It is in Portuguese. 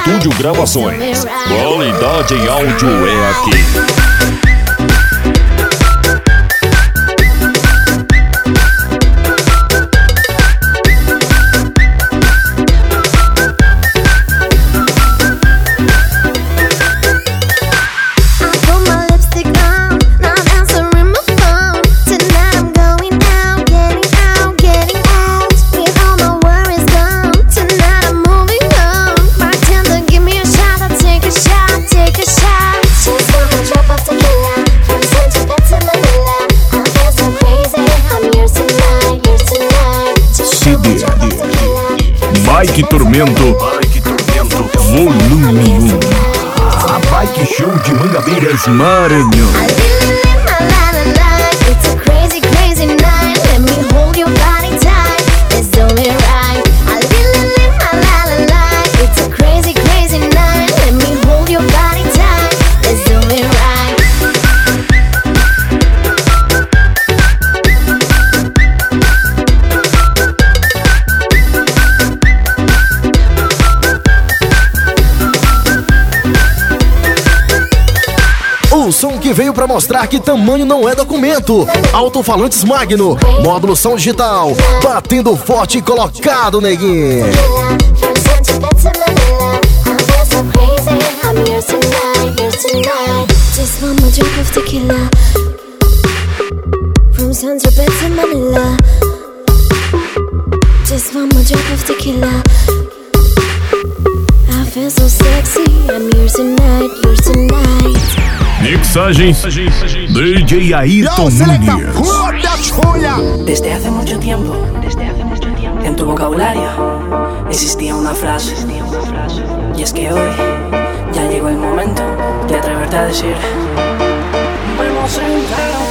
Estúdio Gravações. Qualidade em áudio é aqui. Bike Tormento, Volume 1. A Bike Show de Mangabeiras, Maranhão. O som que veio pra mostrar que tamanho não é documento. Alto-falantes Magno, módulo som digital, batendo forte e colocado, neguinho. Just one more drop of tequila. From Saint Tropez to Manila. Just one more drop of tequila. I feel so sexy. I'm yours tonight, yours tonight. Mixagem DJ Ayrton Núñez. Desde hace mucho tiempo, en tu vocabulario existía una frase, y es que hoy ya llegó el momento de atreverte a decir: vamos a entrar.